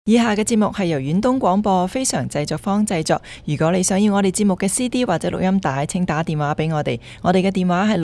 以下嘅節目係由遠東廣播非常製作坊製作。如果你想要我哋節目嘅 CD 或者錄音帶，請打電話俾我哋。我哋嘅電話係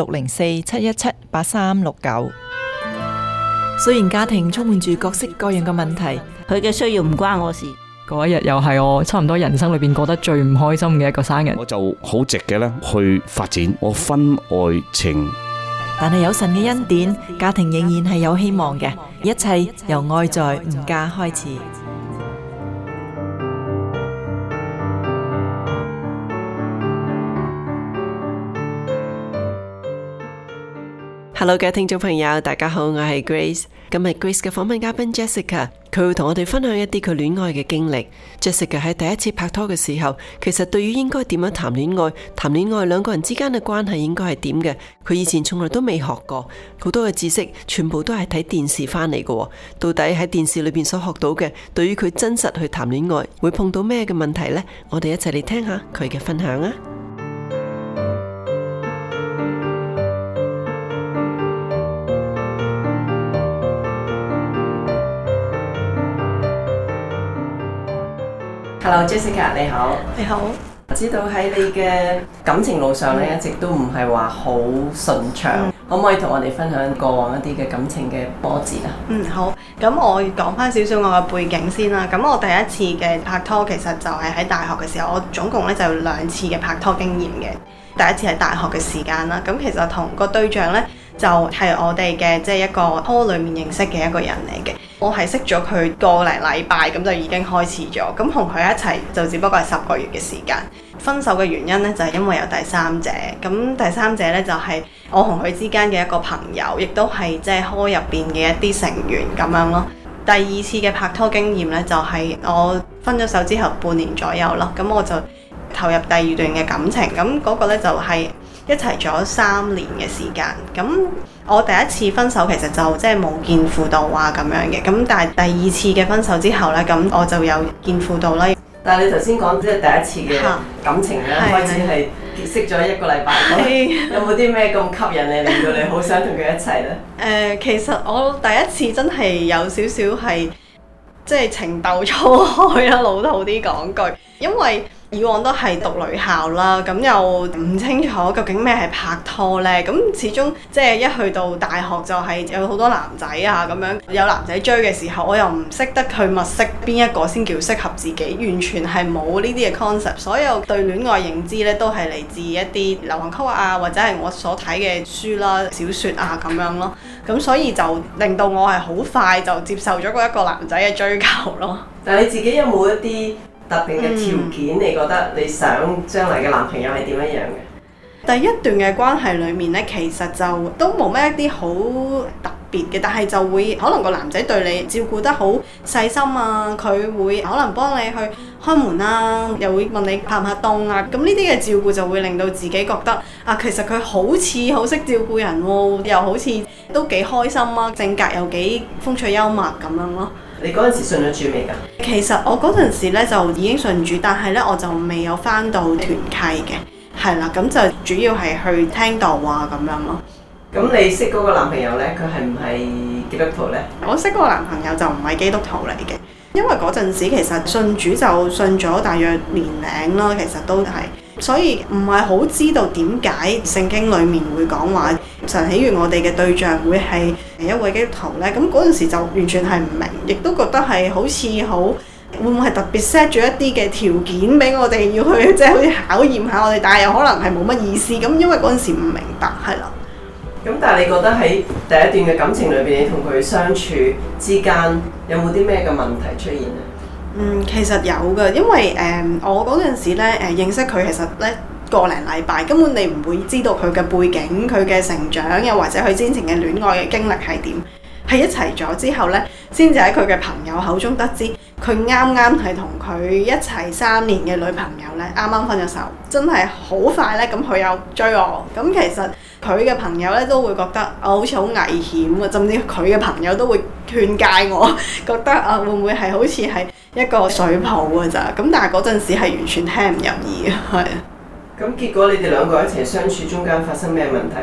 604-717-8369。雖然家庭充滿住各式各樣嘅問題， 佢嘅需要唔關我事。 嗰一日又係我差唔多人生裏邊過得最唔開心嘅一個生日。 我就好直嘅咧去發展我婚外情。 但係有神嘅恩典，家庭仍然係有希望嘅。一切由愛在吾家開始。Hello， 各位聽眾朋友，大家好，我係 Grace。今日 Grace 嘅訪問嘉賓 Jessica， 佢會同我哋分享一啲佢戀愛嘅經歷。Jessica 喺第一次拍拖嘅時候，其實對於應該點樣談戀愛兩個人之間嘅關係應該係點嘅，佢以前從來都未學過，好多嘅知識全部都係睇電視翻嚟嘅。到底喺電視裏邊所學到嘅，對於佢真實去談戀愛，會碰到咩嘅問題呢？我哋一齊嚟聽下佢嘅分享啊！Hello Jessica， 你好。 你好。 知道喺你嘅感情路上咧，一直都唔係話好順暢，可唔可以同我哋分享過往一啲嘅感情嘅波折啊？ 好。咁我講翻少少我嘅背景先啦。咁我第一次嘅拍拖其實就係喺大學嘅時候，我總共咧就有2次嘅拍拖經驗嘅。第一次係大學嘅時間啦。咁其實同個對象咧就係我哋嘅即係一個拖裏面認識嘅一個人嚟嘅。我係識咗佢個零禮拜，咁就已經開始咗。咁同佢一齊就只不過係10個月嘅時間。分手嘅原因呢，就係因為有第三者。咁第三者呢，就係我同佢之間嘅一個朋友，亦都係即係科入邊嘅一啲成員咁樣咯。第二次嘅拍拖經驗呢，就係我分咗手之後半年左右咯。咁我就投入第2段嘅感情。咁嗰個呢，就係一齊咗3年嘅時間。咁我第一次分手其實就即係冇見輔導啊咁樣嘅。咁但係第2次嘅分手之後呢，咁我就有見輔導啦。 但係你頭先講即係第一次嘅感情咧，開始係識咗1個禮拜，有冇啲咩咁吸引你，令到你好想同佢一齊呢？ 其實我第一次真係有少少係即係情竇初開啦，老土啲講句，因為以往都係讀女校啦，咁又唔清楚究竟咩係拍拖呢。咁始終即係一去到大學就係有好多男仔啊咁樣，有男仔追嘅時候，我又唔識得去物色邊一個先叫適合自己，完全係冇呢啲嘅 concept。所有對戀愛認知呢，都係嚟自一啲流行曲啊，或者係我所睇嘅書啦、小説啊咁樣咯。咁所以就令到我係好快就接受咗嗰一個男仔嘅追求咯。 但係你自己有冇一啲特別嘅條件，你覺得你想將來嘅男朋友係點樣樣嘅？ 第一段嘅關係裡面呢，其實就都冇咩一啲好特別嘅，但係就會可能個男仔對你照顧得好細心啊，佢會可能幫你去開門啊，又會問你怕唔怕凍啊，咁呢啲嘅照顧就會令到自己覺得啊，其實佢好似好識照顧人喎，又好似都幾開心啊，性格又幾風趣幽默咁樣咯。 你嗰陣時信咗主未㗎？ 其實我嗰陣時咧就已經信主，但係咧我就未有返到團契嘅，係啦，咁就主要係去聽道啊咁樣咯。 咁你識嗰個男朋友咧，佢係唔係基督徒咧？ 我識嗰個男朋友就唔係基督徒嚟嘅，因為嗰陣時其實信主就信咗大約年零啦，其實都係，所以唔係好知道點解聖經裡面會講話神喜悅我哋嘅對象會係一位基督徒咧。咁嗰陣時就完全係唔明，亦都覺得係好似好會唔會係特別 set 咗一啲嘅條件俾我哋要去即係好似考驗下我哋，但係又可能係冇乜意思咁，因為嗰陣時唔明白係啦。 咁但係你覺得喺第一段嘅感情裏邊，你同佢相處之間有冇啲咩嘅問題出現呢？ 其實有嘅，因為我嗰陣時咧認識佢，其實咧個零禮拜，根本你唔會知道佢嘅背景、佢嘅成長，又或者佢之前嘅戀愛嘅經歷係點。係一齊咗之後呢，先至喺佢嘅朋友口中得知，佢啱啱係同佢一齊3年嘅女朋友呢，啱啱分咗手，真係好快呢。咁佢又追我，咁其實佢嘅朋友呢都會覺得好似好危險啊，甚至佢嘅朋友都會勸戒我，覺得會唔會係好似係一個水泡㗎咋？咁但係嗰陣時係完全聽唔入耳嘅，係啊。 咁結果你哋兩個一齊相處中間發生咩問題呢？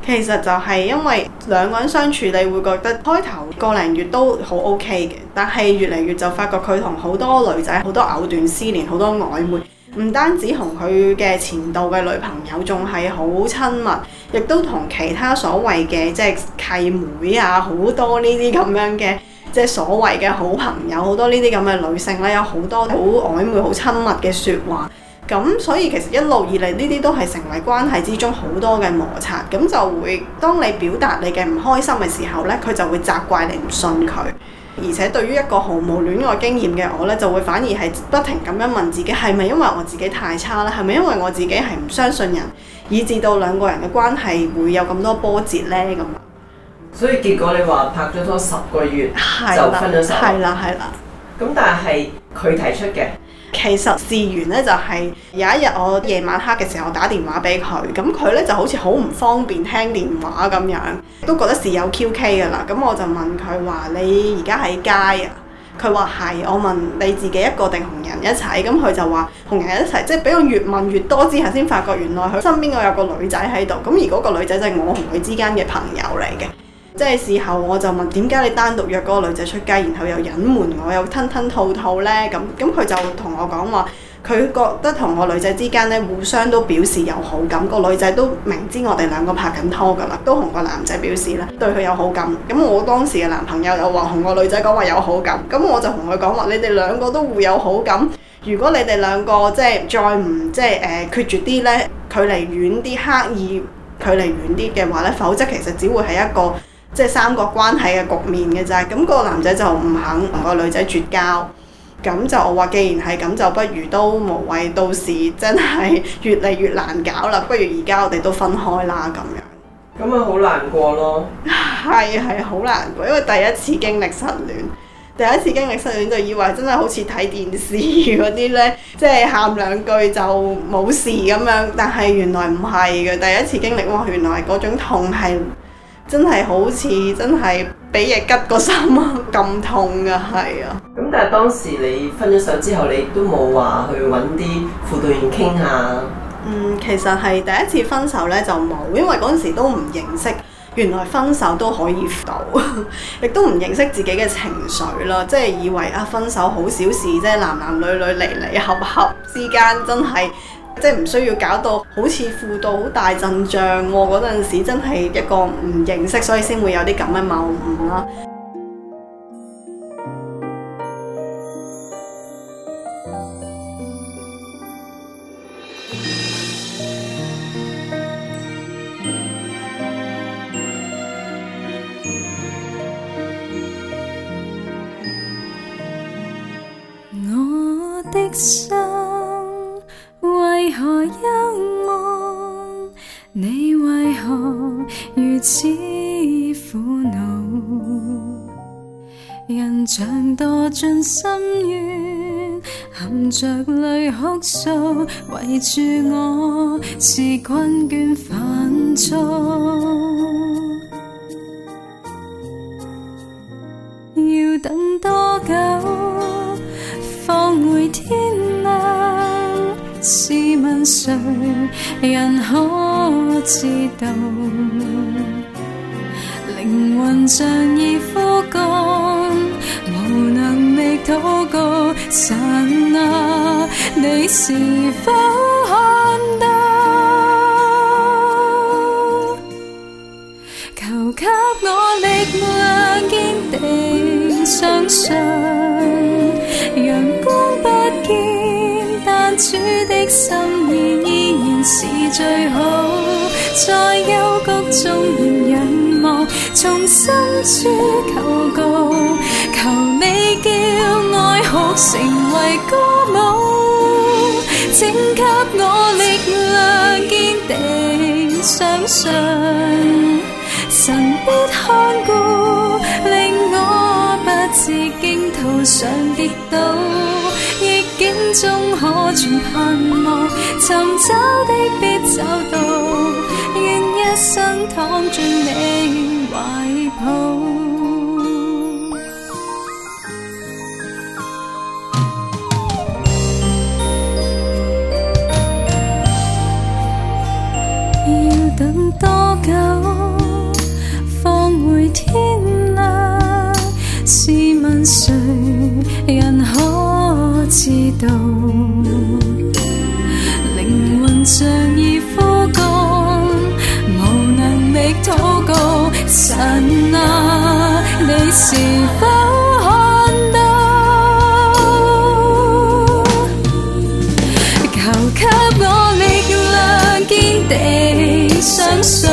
其實就係因為兩個人相處，你會覺得開頭個零月都好 OK 嘅，但係越嚟越就發覺佢同好多女仔好多藕斷絲連，好多曖昧，唔單止同佢嘅前度嘅女朋友仲係好親密，亦都同其他所謂嘅即係契妹啊，好多呢啲咁樣嘅即係所謂嘅好朋友，好多呢啲咁嘅女性咧，有好多好曖昧、好親密嘅説話。咁所以其實一路以嚟呢啲都係成為關係之中好多嘅摩擦，咁就會當你表達你嘅唔開心嘅時候呢，佢就會責怪你唔信佢，而且對於一個毫無戀愛經驗嘅我呢，就會反而係不停咁樣問自己，係咪因為我自己太差呢？係咪因為我自己係唔相信人，以至到兩個人嘅關係會有咁多波折呢？咁所以結果你話拍咗拖10個月就分咗手， 係啦。 咁但係佢提出嘅。 其實事緣呢，就係有一日我夜晚黑嘅時候打電話俾佢，咁佢呢就好似好唔方便聽電話咁樣，都覺得事有 QK 㗎啦。咁我就問佢話：你而家喺街啊？佢話係。我問你自己一個定同人一齊？咁佢就話同人一齊。即係俾我越問越多之後，先發覺原來佢身邊有個女仔喺度。咁而嗰個女仔就係我同佢之間嘅朋友嚟嘅。即係事後我就問點解你單獨約嗰個女仔出街，然後又隱瞞我，又吞吞吐吐呢？咁佢就同我講話，佢覺得同個女仔之間呢互相都表示有好感，個女仔都明知我哋兩個拍緊拖㗎啦，都同個男仔表示咧對佢有好感。咁我當時嘅男朋友又話同個女仔講話有好感，咁我就同佢講話，你哋兩個都會有好感。如果你哋兩個即係再唔即係決絕啲呢，距離遠啲，刻意距離遠啲嘅話呢，否則其實只會係一個即係三角關係嘅局面嘅啫。咁個男仔就唔肯同個女仔絕交，咁就我話既然係咁，就不如都無謂到時真係越嚟越難搞啦，不如而家我哋都分開啦咁樣。 咁啊好難過咯。 係好難過，因為第一次經歷失戀，就以為真係好似睇電視嗰啲呢，即係喊兩句就冇事咁樣，但係原來唔係嘅。第一次經歷，哇，原來嗰種痛係真係好似真係俾嘢拮個心啊，咁痛㗎，係啊。 咁但係當時你分咗手之後，你都冇話去揾啲輔導員傾下？ 其實係第一次分手呢就冇，因為嗰陣時都唔認識，原來分手都可以輔導，亦都唔認識自己嘅情緒啦，即係以為啊分手好小事啫，男男女女離離合合之間真係即係唔需要搞到好似輔導好大陣仗喎。嗰陣時真係一個唔認識，所以先會有啲咁嘅謬誤啦。 我的心為何幽悶？你為何如此苦惱？人像墮進深淵，含着淚哭訴，圍住我是困倦煩躁。要等多久方會天亮？試問誰人可知道？靈魂像已枯乾，無能力禱告。神啊，你是否看到？求給我力量，堅定相信，陽光不見，但主的心意依然是最好。在幽谷中仍仰望，從深處求告，求你叫愛哭成為歌舞，請給我力量，堅定相信，神必看顧，令我不至驚途上跌倒，逆境中可存盼望，尋找的必找到，願一生躺進你懷抱。要等多久問誰人可知道？靈魂像已枯乾，無能力禱告。神啊，你是否看到？求給我力量，堅定相信，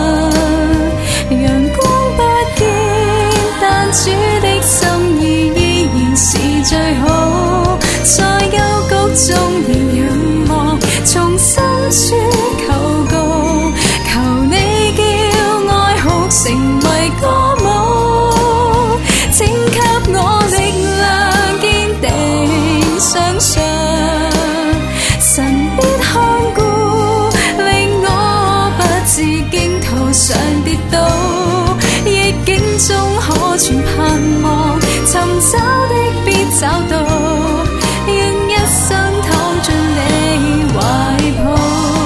陽光不見，但主的心意依然是最好。在幽谷中仍仰望，從深處求告，求你叫愛好成為歌舞，請給我力量，堅定相信，神必看顧，令我不致驚途上跌倒，逆境中可存盼望，尋找的必找到，願一生躺進你懷抱。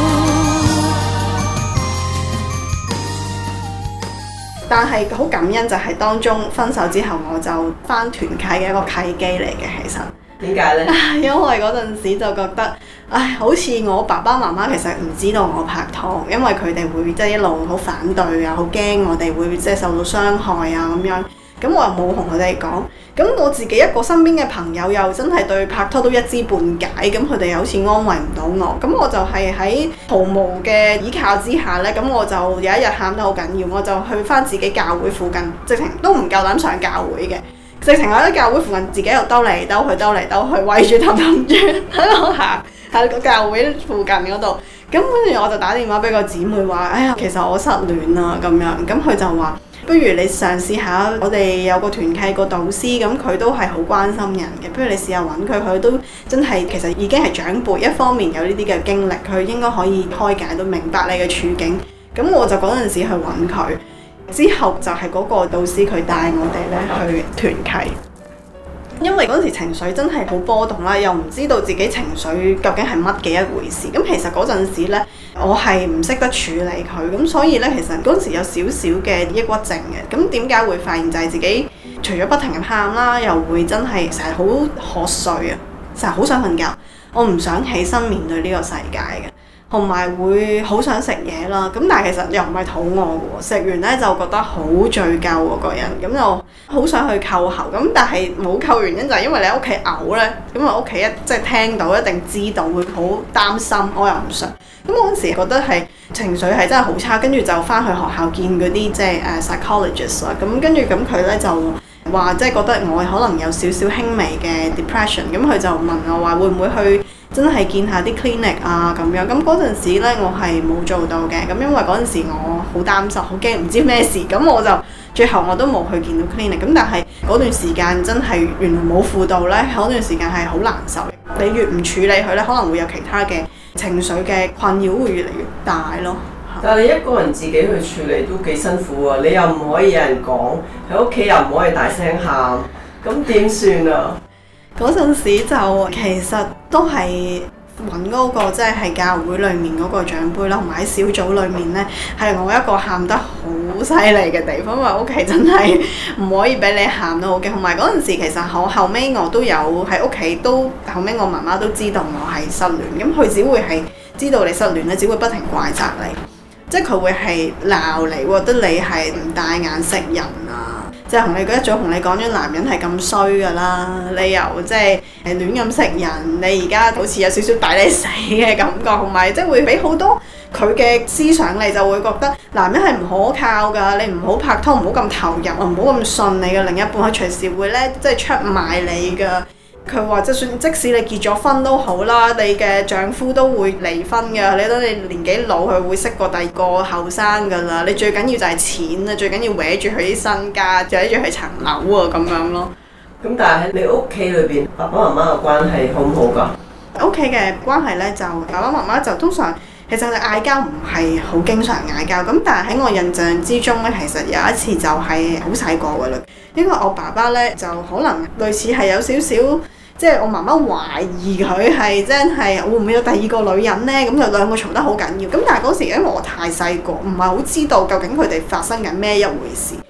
但係好感恩就係當中分手之後我就返團契嘅一個契機嚟嘅，其實。 點解呢？ 因為嗰陣時就覺得，好似我爸爸媽媽其實唔知道我拍拖，因為佢哋會即係一路好反對啊，好驚我哋會即係受到傷害啊咁樣。咁我又冇同佢哋講，咁我自己一個身邊嘅朋友又真係對拍拖都一知半解，咁佢哋又好似安慰唔到我，咁我就係喺毫無嘅依靠之下呢，咁我就有一日喊得好緊要，我就去返自己教會附近，直情都唔夠膽上教會嘅。直情喺教會附近自己又兜嚟兜去，圍住氹轉喺度行喺個教會附近嗰度。咁跟住我就打電話俾個姊妹話：哎呀，其實我失戀啦咁樣。咁佢就話：不如你嘗試下，我哋有個團契個導師，咁佢都係好關心人嘅。不如你試下揾佢，佢都真係其實已經係長輩，一方面有呢啲嘅經歷，佢應該可以開解到明白你嘅處境。咁我就嗰陣時去揾佢。之後就係嗰個導師佢帶我哋咧去團契，因為嗰陣時情緒真係好波動啦，又唔知道自己情緒究竟係乜嘅一回事。咁其實嗰陣時咧，我係唔識得處理佢，咁所以咧其實嗰陣時有少少嘅抑鬱症嘅。咁點解會發現就係自己除咗不停咁喊啦，又會真係成日好瞌睡啊，成日好想瞓覺，我唔想起身面對呢個世界嘅。同埋會好想食嘢啦，咁但係其實又唔係肚餓嘅喎，食完咧就覺得好罪疚喎個人，咁就好想去扣喉，咁但係冇扣原因就係因為你喺屋企嘔咧，咁啊屋企即係聽到一定知道會好擔心，我又唔想，咁嗰陣時覺得係情緒係真係好差，跟住就翻去學校見嗰啲即係psychologist 啦，咁跟住咁佢咧就話即係覺得我可能有少少輕微嘅 depression，咁佢就問我話會唔會去真係見下啲 clinic 啊咁樣，咁嗰陣時咧我係冇做到嘅，咁因為嗰陣時我好擔心，好驚唔知咩事，咁我就最後我都冇去見到 clinic，咁但係嗰段時間真係原來冇輔導咧，嗰段時間係好難受，你越唔處理佢咧，可能會有其他嘅情緒嘅困擾會越嚟越大咯。 但係你一個人自己去處理都幾辛苦啊！你又唔可以有人講，喺屋企又唔可以大聲喊，咁點算啊？ 嗰陣時就其實都係揾嗰個即係教會裡面嗰個長輩啦，同埋喺小組裡面呢，係我一個喊得好犀利嘅地方，因為屋企真係唔可以俾你喊到好驚。同埋嗰陣時其實我後尾我都有喺屋企都後尾我媽媽都知道我係失戀，咁佢只會係知道你失戀咧，只會不停怪責你，即係佢會係鬧你，覺得你係唔帶眼識人啊！即係同你一早同你講咗男人係咁衰㗎啦，你又即係亂咁識人，你而家好似有少少抵你死嘅感覺，同埋即係會俾好多佢嘅思想，你就會覺得男人係唔可靠㗎，你唔好拍拖，唔好咁投入，唔好咁信你嘅另一半，佢隨時會咧即係出賣你㗎。佢話即使你結咗婚都好啦，你嘅丈夫都會離婚㗎。你等你年紀老，佢會識過第二個後生㗎啦。你最緊要就係錢啊，最緊要搲住佢啲身家，搲住佢層樓啊咁樣咯。 咁但係喺你屋企裏邊，爸爸媽媽嘅關係好唔好㗎？ 屋企嘅關係咧，就爸爸媽媽就通常其實你嗌交唔係好經常嗌交，咁但係喺我印象之中咧，其實有一次就係好細個㗎啦。因為我爸爸咧就可能類似係有少少。即係我媽媽懷疑佢係真係會唔會有第二個女人呢？咁就兩個嘈得好緊要。咁但係嗰時因為我太細個，唔係好知道究竟佢哋發生緊咩一回事。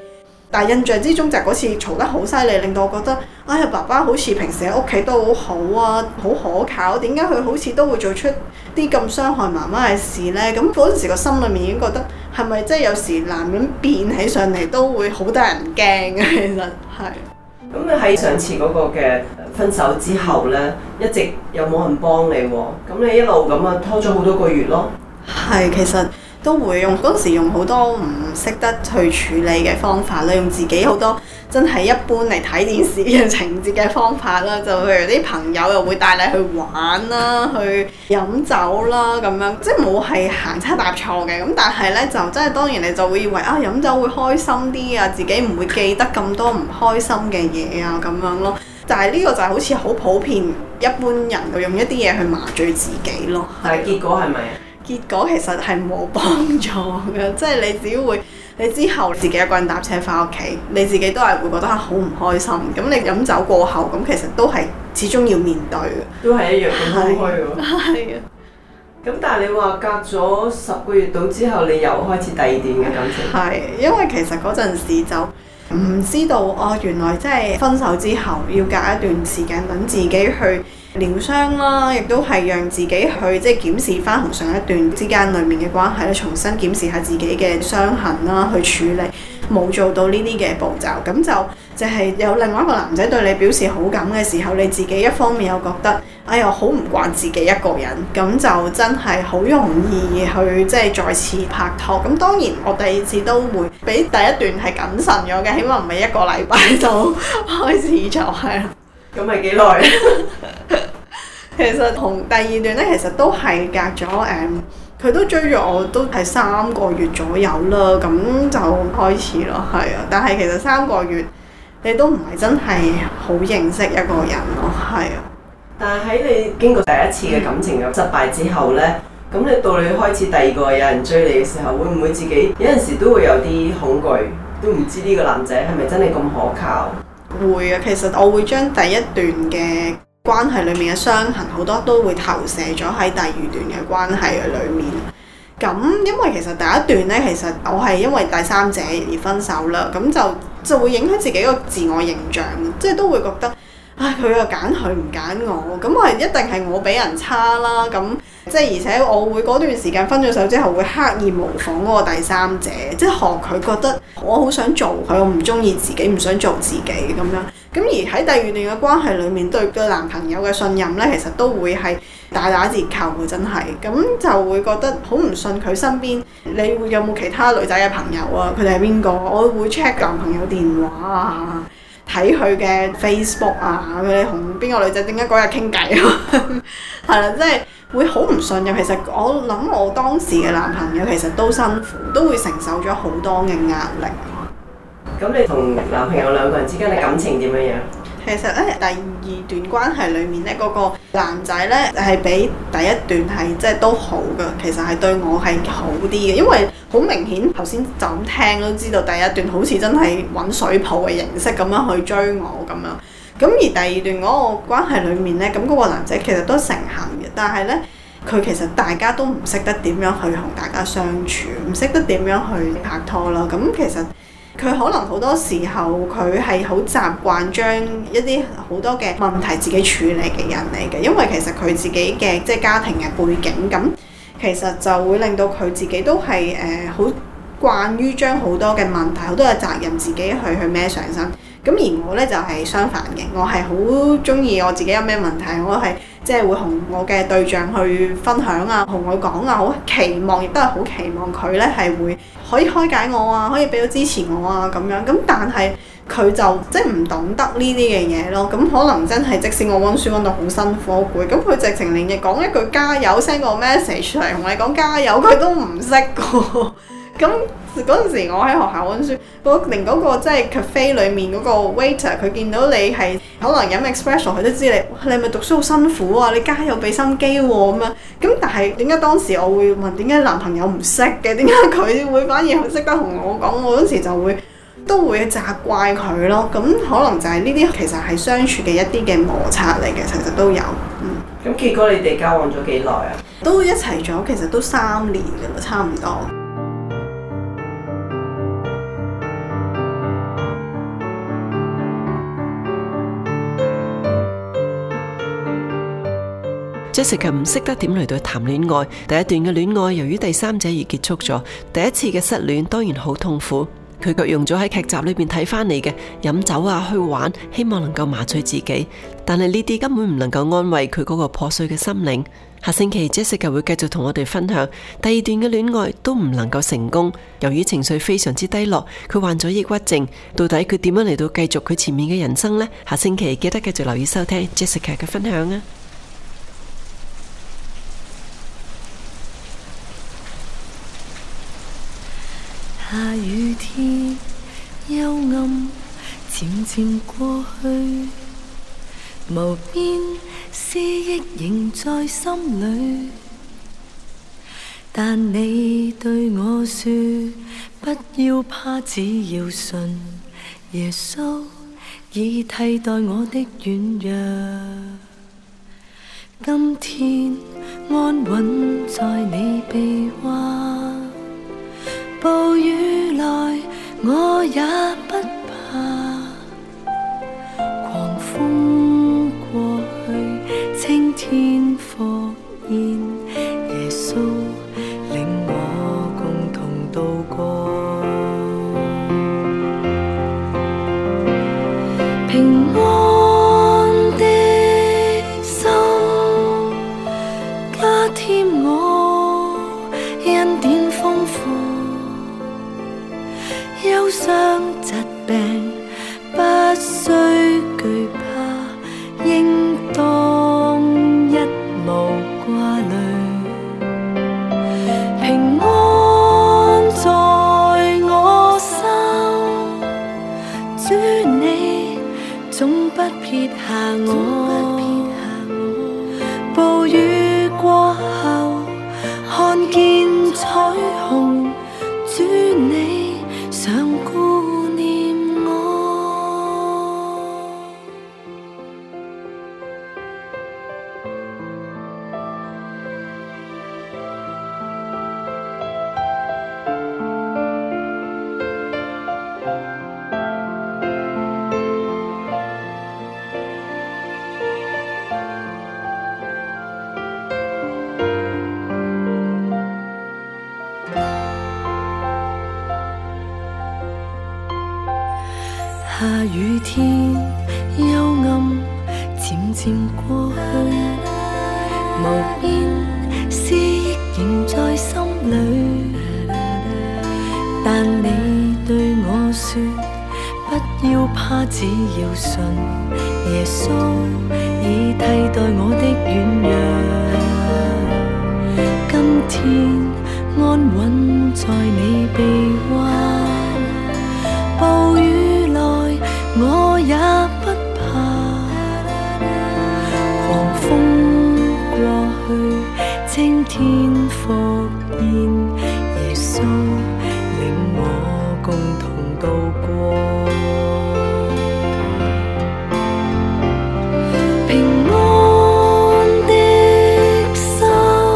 但係印象之中就嗰次嘈得好犀利，令到我覺得，哎呀爸爸好似平時喺屋企都好好啊，好可靠，點解佢好似都會做出啲咁傷害媽媽嘅事呢？咁嗰陣時個心裏面已經覺得，係咪即係有時男人變起上嚟都會好得人驚嘅？其實係。 咁你喺上次嗰個嘅分手之後呢，一直有冇人幫你喎？咁你一路咁啊拖咗好多個月咯。 係，其實都會用嗰陣時用好多唔識得去處理嘅方法啦，用自己好多真係一般嚟睇電視嘅情節嘅方法啦，就譬如啲朋友又會帶你去玩啦，去飲酒啦咁樣，即係冇係行差踏錯嘅。咁但係呢，就真係當然你就會以為啊飲酒會開心啲啊，自己唔會記得咁多唔開心嘅嘢啊咁樣咯。但係呢個就係好似好普遍，一般人會用一啲嘢去麻醉自己咯。 但係結果係咪？ 結果其實係冇幫助嘅，即係你只會你之後自己一個人搭車翻屋企，你自己都係會覺得好唔開心。咁你飲酒過後，咁其實都係始終要面對嘅， 都係一樣咁空虛喎。 係啊。 咁但係你話隔咗10個月到之後，你又開始第二段嘅感情？ 係，因為其實嗰陣時就唔知道哦，原來即係分手之後要隔一段時間等自己去療傷啦，亦都係讓自己去即係檢視翻同上一段之間裡面嘅關係咧，重新檢視下自己嘅傷痕啦，去處理冇做到呢啲嘅步驟，咁就係有另外一個男仔對你表示好感嘅時候，你自己一方面又覺得哎呀好唔慣自己一個人，咁就真係好容易去即係再次拍拖。咁當然我第二次都會比第一段係謹慎咗嘅，起碼唔係1個禮拜就開始咗，係啦。 咁係幾耐？ 其實同第二段咧，其實都係隔咗佢都追咗我，都係3個月左右啦，咁就開始咯，係啊。但係其實3個月你都唔係真係好認識一個人咯，係啊。 但係喺你經過第一次嘅感情嘅失敗之後呢，咁你到你開始第二個有人追你嘅時候，會唔會自己有陣時都會有啲恐懼，都唔知呢個男仔係咪真係咁可靠？ 會啊，其實我會將第一段嘅關係裡面嘅傷痕好多都會投射咗喺第二段嘅關係嘅裡面。咁因為其實第一段呢，其實我係因為第三者而分手啦，咁就會影響自己個自我形象，即係都會覺得，唉，佢又揀佢唔揀我，咁係一定係我比人差啦。咁即係而且我會嗰段時間分咗手之後，會刻意模仿嗰個第三者，即係學佢覺得我好想做佢，我唔中意自己，唔想做自己咁樣。咁而喺第二段嘅關係裡面，對個男朋友嘅信任呢，其實都會係大打折扣嘅，真係。咁就會覺得好唔信佢身邊，你會有冇其他女仔嘅朋友啊？佢哋係邊個？我會 check 男朋友電話啊，睇佢嘅 Facebook 啊，佢哋同邊個女仔點解嗰日傾偈啊？係啦，即係會好唔信任。其實我諗我當時嘅男朋友其實都辛苦，都會承受咗好多嘅壓力。 咁你同男朋友兩個人之間嘅感情點樣樣？ 其實咧，第二段關係裡面咧，嗰個男仔咧係比第一段係即係都好嘅，其實係對我係好啲嘅，因為好明顯頭先就咁聽都知道第一段好似真係揾水泡嘅形式咁樣去追我咁樣。咁而第二段嗰個關係裡面咧，咁嗰個男仔其實都誠懇嘅，但係咧佢其實大家都唔識得點樣去同大家相處，唔識得點樣去拍拖啦。咁其實佢可能好多時候佢係好習慣將一啲好多嘅問題自己處理嘅人嚟嘅，因為其實佢自己嘅即係家庭嘅背景，咁其實就會令到佢自己都係好慣於將好多嘅問題、好多嘅責任自己去孭上身。咁而我呢，就係相反嘅，我係好中意我自己有咩問題，我係即係會同我嘅對象去分享啊，同佢講啊，好期望，亦都係好期望佢呢係會可以開解我啊，可以俾到支持我啊咁樣。咁但係佢就即係唔懂得呢啲嘅嘢咯。咁可能真係即使我溫書溫到好辛苦好攰，咁佢直情連日講一句加油 send 個 message 嚟同你講加油，佢都唔識㗎。咁嗰陣時我喺學校溫書，連嗰個即係 cafe 裡面嗰個 waiter， 佢見到你係可能飲 espresso， 佢都知你係咪讀書好辛苦啊？你加油俾心機喎咁樣。咁但係點解當時我會問點解男朋友唔識嘅？點解佢會反而識得同我講？我嗰時就都會責怪佢咯。咁可能就係呢啲其實係相處嘅一啲嘅摩擦嚟嘅，其實都有。 咁結果你哋交往咗幾耐啊？ 都一齊咗，其實都3年㗎啦，差唔多。 Jessica 唔識得點嚟到談戀愛，第一段嘅戀愛由於第三者而結束咗，第一次嘅失戀當然好痛苦。佢卻用咗喺劇集裏邊睇翻嚟嘅飲酒啊、去玩，希望能夠麻醉自己，但係呢啲根本唔能夠安慰佢嗰個破碎嘅心靈。下星期 Jessica 會繼續同我哋分享第二段嘅戀愛都唔能夠成功，由於情緒非常之低落，佢患咗抑鬱症，到底佢點樣嚟到繼續佢前面嘅人生呢？下星期記得繼續留意收聽 Jessica 嘅分享啊！ 下雨天，幽暗漸漸過去，無邊思憶仍在心裏。但你對我說，不要怕，只要信耶穌已替代我的軟弱。今天安穩在你臂彎，暴雨來我也不怕，狂風過去，青天復現，耶穌領我共同渡過。平安的心加添我恩典豐富，憂傷疾病不需懼怕，應當一無掛慮。平安在我心，主你總不撇下我。暴雨過後看見彩虹，主你常顧念我。下雨天，幽暗漸漸過去，無邊思憶仍在心裏。但你對我說，不要怕，只要信耶穌已替代我的軟弱。今天安穩在你臂彎，暴雨我也不怕，狂風過去，青天復現，耶穌領我共同渡過。平安的心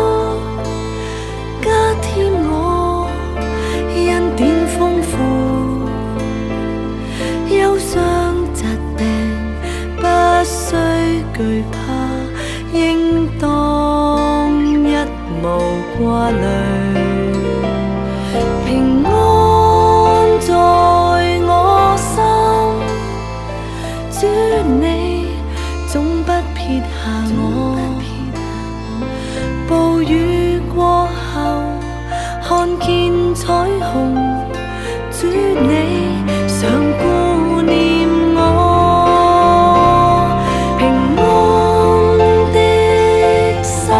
加添我恩典豐富，憂傷疾病不需懼怕，應當一無掛慮。平安在我心，主你總不撇下我。暴雨過後看見彩虹，主你常顧念我。平安的心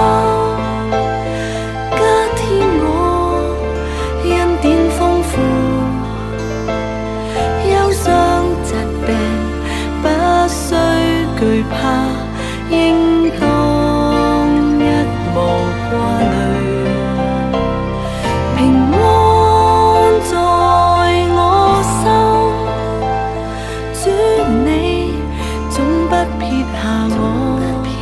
加添我恩典豐富，憂傷疾病不需懼怕，應當一無掛慮。平安在我心，主你總不撇下我。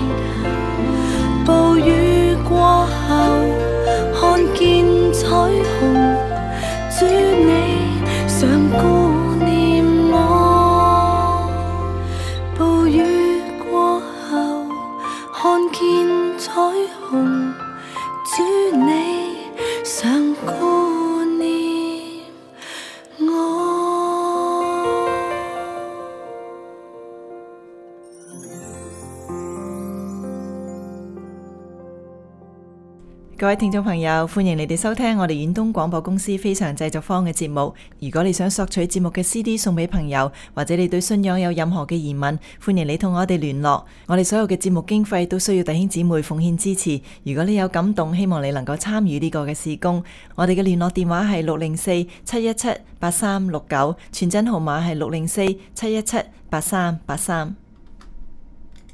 暴雨過後看見彩虹，主你常顧念我。暴雨過後看見彩虹，主你常顧念我。 各位聽眾朋友，歡迎你哋收聽我哋遠東廣播公司非常製作坊嘅節目。如果你想索取節目嘅 CD 送俾朋友，或者你對信仰有任何嘅疑問，歡迎你同我哋聯絡。我哋所有嘅節目經費都需要弟兄姊妹奉獻支持。如果你有感動，希望你能夠參與呢個嘅事工。我哋嘅聯絡電話係604-717-8369，傳真號碼係604-717-8383。